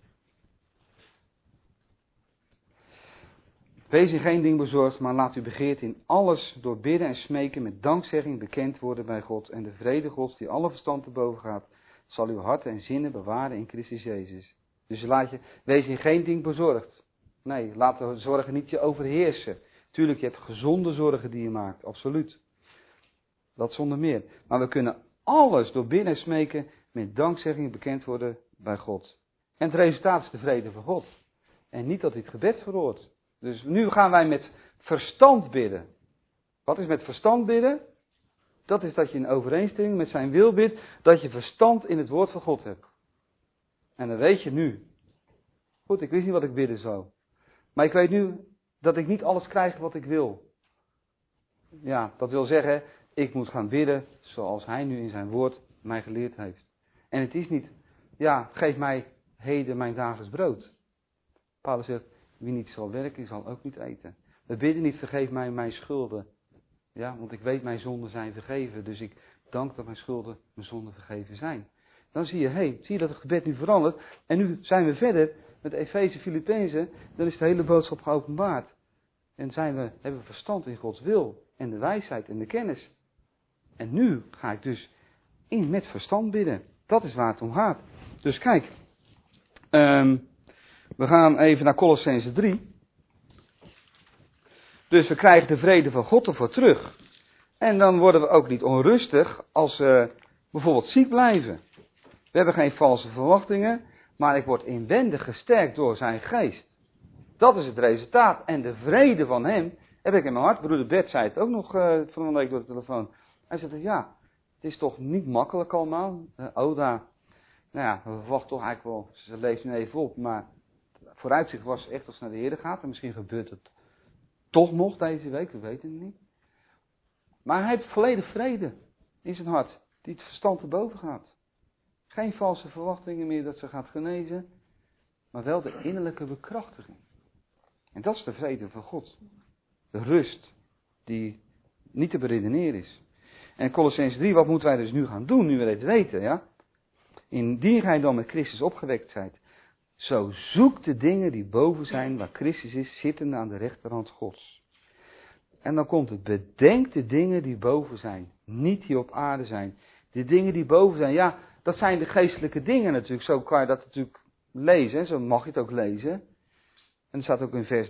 Wees in geen ding bezorgd, maar laat uw begeerte in alles door bidden en smeken met dankzegging bekend worden bij God. En de vrede Gods, die alle verstand te boven gaat, zal uw harten en zinnen bewaren in Christus Jezus. Dus wees in geen ding bezorgd. Nee, laat de zorgen niet je overheersen. Tuurlijk, je hebt gezonde zorgen die je maakt, absoluut. Dat zonder meer. Maar we kunnen alles door bidden en smeken met dankzegging bekend worden bij God. En het resultaat is de vrede van God. En niet dat hij het gebed verhoort. Dus nu gaan wij met verstand bidden. Wat is met verstand bidden? Dat is dat je in overeenstemming met zijn wil bidt, dat je verstand in het woord van God hebt. En dan weet je nu. Goed, ik wist niet wat ik bidden zou. Maar ik weet nu dat ik niet alles krijg wat ik wil. Ja, dat wil zeggen, ik moet gaan bidden zoals hij nu in zijn woord mij geleerd heeft. En het is niet, geef mij heden mijn dagelijks brood. Paulus zegt, wie niet zal werken, zal ook niet eten. We bidden niet, vergeef mij mijn schulden. Ja, want ik weet mijn zonden zijn vergeven. Dus ik dank dat mijn schulden, mijn zonden vergeven zijn. Dan zie je dat het gebed nu verandert. En nu zijn we verder met Efeze, Filippenzen. Dan is de hele boodschap geopenbaard. En hebben we verstand in Gods wil. En de wijsheid en de kennis. En nu ga ik dus met verstand bidden. Dat is waar het om gaat. Dus kijk. We gaan even naar Kolossenzen 3. Dus we krijgen de vrede van God ervoor terug. En dan worden we ook niet onrustig als we bijvoorbeeld ziek blijven. We hebben geen valse verwachtingen, maar ik word inwendig gesterkt door zijn geest. Dat is het resultaat. En de vrede van hem heb ik in mijn hart. Broeder Bert zei het ook nog van een week door de telefoon. Hij zei, het is toch niet makkelijk allemaal. Oda, we verwachten toch eigenlijk wel, ze leest nu even op, maar vooruitzicht was echt als het naar de Heer gaat. En misschien gebeurt het toch nog deze week, we weten het niet. Maar hij heeft volledig vrede in zijn hart, die het verstand te boven gaat. Geen valse verwachtingen meer dat ze gaat genezen, maar wel de innerlijke bekrachtiging. En dat is de vrede van God. De rust die niet te beredeneren is. En Kolossenzen 3, wat moeten wij dus nu gaan doen, nu we dit weten, ja? Indien gij dan met Christus opgewekt zijt, zo zoek de dingen die boven zijn, waar Christus is, zittende aan de rechterhand Gods. En dan komt het, bedenk de dingen die boven zijn, niet die op aarde zijn. De dingen die boven zijn, dat zijn de geestelijke dingen natuurlijk. Zo kan je dat natuurlijk lezen, zo mag je het ook lezen. En er staat ook in vers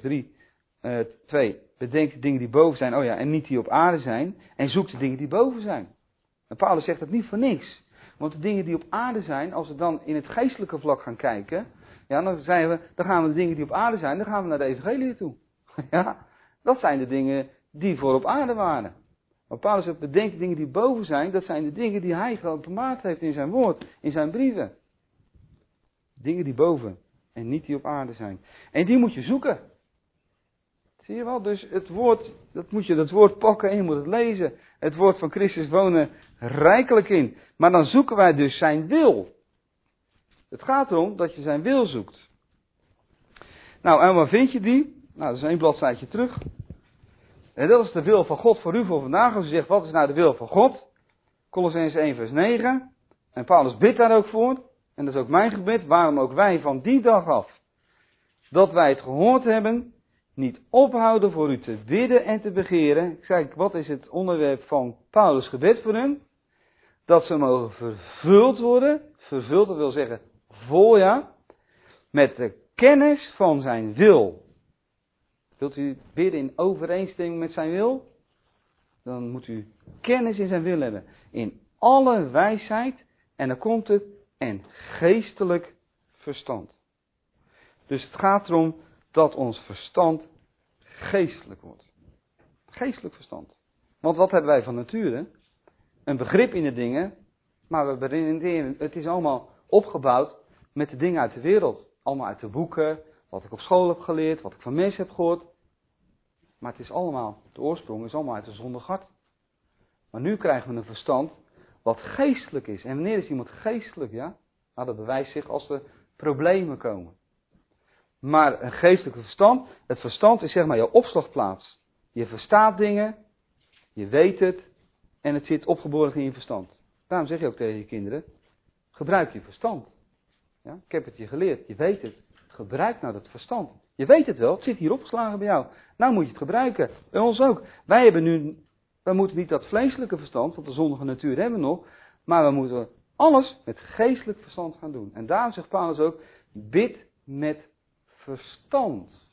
2, bedenk de dingen die boven zijn, en niet die op aarde zijn. En zoek de dingen die boven zijn. En Paulus zegt dat niet voor niks. Want de dingen die op aarde zijn, als we dan in het geestelijke vlak gaan kijken, dan gaan we de dingen die op aarde zijn, dan gaan we naar de evangelie toe. Dat zijn de dingen die voor op aarde waren. Maar Paulus zegt, bedenk de dingen die boven zijn, dat zijn de dingen die hij geopenbaard heeft in zijn woord, in zijn brieven. Dingen die boven en niet die op aarde zijn. En die moet je zoeken. Zie je wel, dus het woord, dat woord pakken en je moet het lezen. Het woord van Christus wonen rijkelijk in. Maar dan zoeken wij dus zijn wil. Het gaat erom dat je zijn wil zoekt. Nou, en waar vind je die? Nou, dat is 1 bladzijtje terug. En dat is de wil van God voor u voor vandaag. Als u zegt, wat is nou de wil van God? Kolossenzen 1 vers 9. En Paulus bidt daar ook voor. En dat is ook mijn gebed. Waarom ook wij van die dag af. Dat wij het gehoord hebben. niet ophouden voor u te bidden en te begeren. Kijk, wat is het onderwerp van Paulus' gebed voor hem? Dat ze mogen vervuld worden. Vervuld, dat wil zeggen vol, ja. Met de kennis van zijn wil. Wilt u bidden in overeenstemming met zijn wil? Dan moet u kennis in zijn wil hebben. In alle wijsheid. En dan komt het. En geestelijk verstand. Dus het gaat erom dat ons verstand geestelijk wordt. Geestelijk verstand. Want wat hebben wij van nature? Een begrip in de dingen. Maar we beredeneren, het is allemaal opgebouwd met de dingen uit de wereld. Allemaal uit de boeken. Wat ik op school heb geleerd. Wat ik van mensen heb gehoord. Maar het is allemaal, de oorsprong is allemaal uit de zondige hart. Maar nu krijgen we een verstand wat geestelijk is. En wanneer is iemand geestelijk, ja? Nou, dat bewijst zich als er problemen komen. Maar een geestelijk verstand, het verstand is zeg maar je opslagplaats. Je verstaat dingen, je weet het en het zit opgeborgen in je verstand. Daarom zeg je ook tegen je kinderen, gebruik je verstand. Ja? Ik heb het je geleerd, je weet het. Gebruik nou dat verstand. Je weet het wel, het zit hier opgeslagen bij jou. Nou moet je het gebruiken. Bij ons ook. Wij moeten niet dat vleeselijke verstand, want de zondige natuur hebben we nog. Maar we moeten alles met geestelijk verstand gaan doen. En daarom zegt Paulus ook, bid met verstand.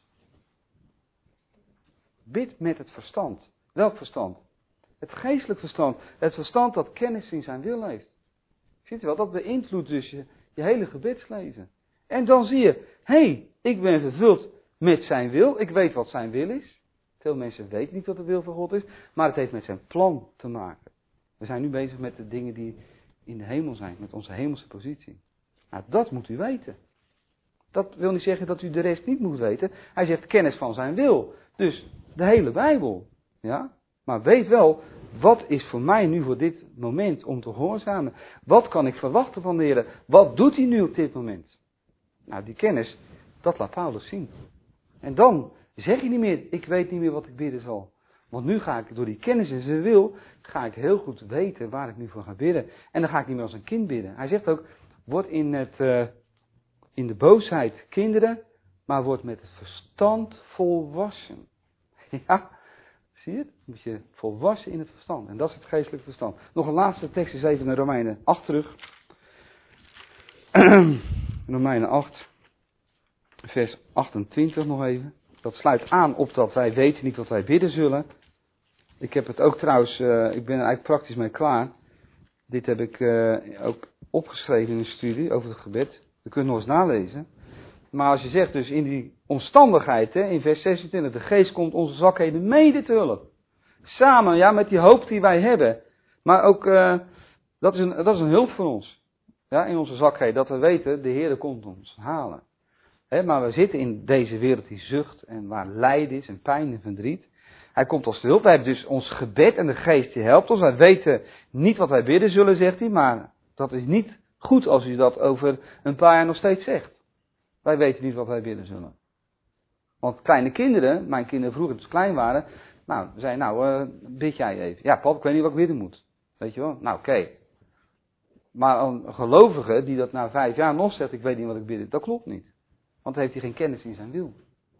Bid met het verstand. Welk verstand? Het geestelijk verstand. Het verstand dat kennis in zijn wil heeft. Ziet u wel, dat beïnvloedt dus je hele gebedsleven. En dan zie je, ik ben vervuld met zijn wil. Ik weet wat zijn wil is. Veel mensen weten niet wat de wil van God is. Maar het heeft met zijn plan te maken. We zijn nu bezig met de dingen die in de hemel zijn. Met onze hemelse positie. Nou, dat moet u weten. Dat wil niet zeggen dat u de rest niet moet weten. Hij zegt kennis van zijn wil. Dus de hele Bijbel. Ja? Maar weet wel, wat is voor mij nu voor dit moment om te gehoorzamen? Wat kan ik verwachten van de Heer? Wat doet hij nu op dit moment? Nou, die kennis, dat laat Paulus zien. En dan zeg je niet meer, ik weet niet meer wat ik bidden zal. Want nu ga ik door die kennis en zijn wil, ga ik heel goed weten waar ik nu voor ga bidden. En dan ga ik niet meer als een kind bidden. Hij zegt ook, word in de boosheid kinderen, maar word met het verstand volwassen. Ja, zie je het? Moet je volwassen in het verstand. En dat is het geestelijk verstand. Nog een laatste tekst is even naar Romeinen 8 terug. Romeinen 8, vers 28 nog even. Dat sluit aan op dat wij weten niet wat wij bidden zullen. Ik heb het ook trouwens, ik ben er eigenlijk praktisch mee klaar. Dit heb ik ook opgeschreven in een studie over het gebed. Dat kun je nog eens nalezen. Maar als je zegt dus in die omstandigheid, in vers 26, de geest komt onze zwakheden mede te hulp. Samen, ja, met die hoop die wij hebben. Maar ook, dat is een hulp voor ons. Ja, in onze zwakheid, dat we weten, de Heer komt ons halen. Maar we zitten in deze wereld die zucht en waar lijden is en pijn en verdriet. Hij komt ons te hulp. Wij hebben dus ons gebed en de geest die helpt ons. Wij weten niet wat wij bidden zullen, zegt hij, maar dat is niet goed als u dat over een paar jaar nog steeds zegt. Wij weten niet wat wij bidden zullen. Want kleine kinderen, mijn kinderen vroeger toen ze klein waren, zeiden, bid jij even. Ja, pap, ik weet niet wat ik bidden moet. Weet je wel? Nou, oké. Maar een gelovige die dat na 5 jaar nog zegt, ik weet niet wat ik bidden, dat klopt niet. Want dan heeft hij geen kennis in zijn wil.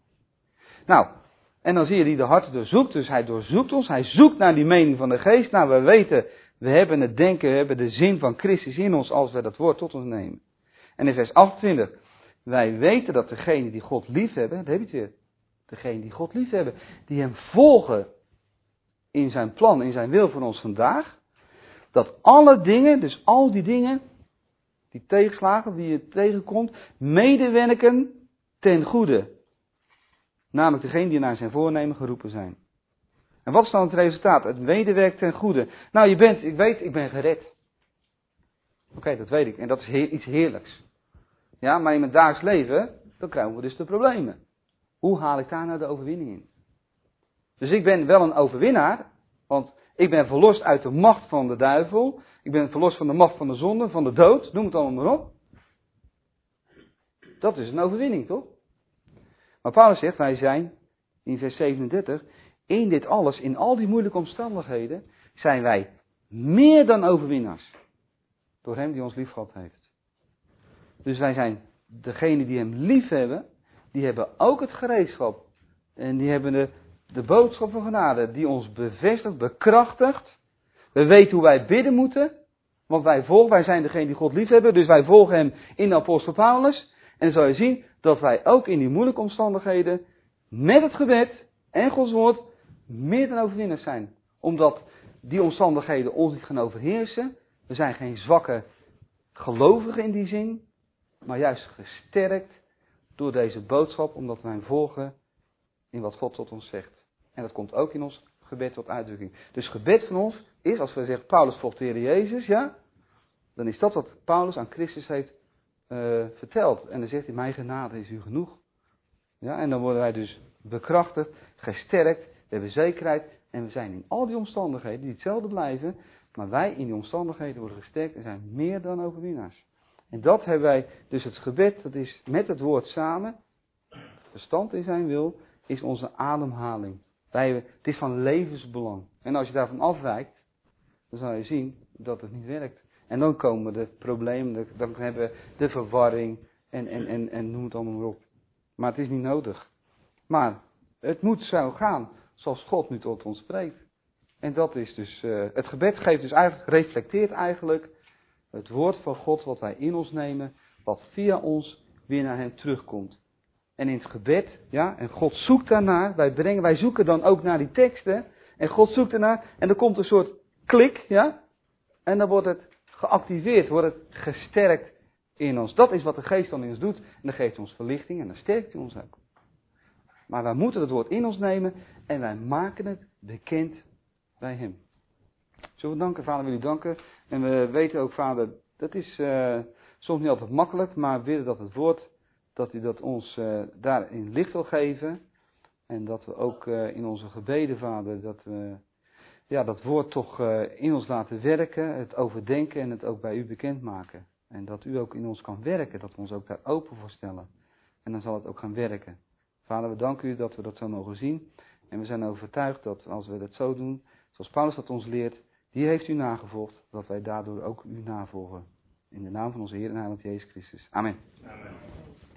Nou, en dan zie je die de harten doorzoekt. Dus hij doorzoekt ons. Hij zoekt naar die mening van de geest. Nou, we weten, we hebben het denken, we hebben de zin van Christus in ons als we dat woord tot ons nemen. En in vers 28. Wij weten dat degenen die God lief hebben, daar heb je het weer. Degenen die God lief hebben, die hem volgen in zijn plan, in zijn wil voor ons vandaag. Dat alle dingen, dus al die dingen, die tegenslagen die je tegenkomt, medewerken ten goede. Namelijk degene die naar zijn voornemen geroepen zijn. En wat is dan het resultaat? Het medewerkt ten goede. Nou, ik ben gered. Oké, dat weet ik. En dat is iets heerlijks. Ja, maar in mijn dagelijks leven, dan krijgen we dus de problemen. Hoe haal ik daar nou de overwinning in? Dus ik ben wel een overwinnaar, want ik ben verlost uit de macht van de duivel. Ik ben verlost van de macht van de zonde, van de dood, noem het allemaal maar op. Dat is een overwinning, toch? Maar Paulus zegt, wij zijn, in vers 37, in dit alles, in al die moeilijke omstandigheden, zijn wij meer dan overwinnaars. Door hem die ons liefgehad heeft. Dus wij zijn degene die hem lief hebben, die hebben ook het gereedschap En die hebben de boodschap van genade die ons bevestigt, bekrachtigt. We weten hoe wij bidden moeten. Want wij zijn degene die God lief hebben. Dus wij volgen hem in de apostel Paulus. En dan zal je zien dat wij ook in die moeilijke omstandigheden met het gebed en Gods woord meer dan overwinnaars zijn. Omdat die omstandigheden ons niet gaan overheersen. We zijn geen zwakke gelovigen in die zin. Maar juist gesterkt door deze boodschap. Omdat wij hem volgen in wat God tot ons zegt. En dat komt ook in ons gebed tot uitdrukking. Dus gebed van ons is, als we zeggen Paulus volgt de Heer Jezus, ja. Dan is dat wat Paulus aan Christus heeft verteld. En dan zegt hij, mijn genade is u genoeg. Ja, en dan worden wij dus bekrachtigd, gesterkt, we hebben zekerheid. En we zijn in al die omstandigheden die hetzelfde blijven. Maar wij in die omstandigheden worden gesterkt en zijn meer dan overwinnaars. En dat hebben wij, dus het gebed, dat is met het woord samen. Verstand in zijn wil, is onze ademhaling. Het is van levensbelang. En als je daarvan afwijkt, dan zal je zien dat het niet werkt. En dan komen de problemen, dan hebben we de verwarring en noem het allemaal maar op. Maar het is niet nodig. Maar het moet zo gaan zoals God nu tot ons spreekt. En dat is dus, het gebed geeft dus eigenlijk, reflecteert eigenlijk het woord van God wat wij in ons nemen, wat via ons weer naar hem terugkomt. En in het gebed, ja, en God zoekt daarnaar, wij zoeken dan ook naar die teksten, en God zoekt daarnaar, en er komt een soort klik, ja, en dan wordt het geactiveerd, wordt het gesterkt in ons. Dat is wat de geest dan in ons doet, en dan geeft hij ons verlichting, en dan sterkt hij ons ook. Maar wij moeten het woord in ons nemen, en wij maken het bekend bij hem. Zullen we danken, Vader, wil u danken, en we weten ook, Vader, dat is soms niet altijd makkelijk, maar we willen dat het woord, dat u dat ons daarin licht wil geven. En dat we ook in onze gebeden, Vader, dat we dat woord toch in ons laten werken. Het overdenken en het ook bij u bekendmaken. En dat u ook in ons kan werken. Dat we ons ook daar open voor stellen. En dan zal het ook gaan werken. Vader, we danken u dat we dat zo mogen zien. En we zijn overtuigd dat als we dat zo doen, zoals Paulus dat ons leert, die heeft u nagevolgd. Dat wij daardoor ook u navolgen. In de naam van onze Heer en Heiland Jezus Christus. Amen. Amen.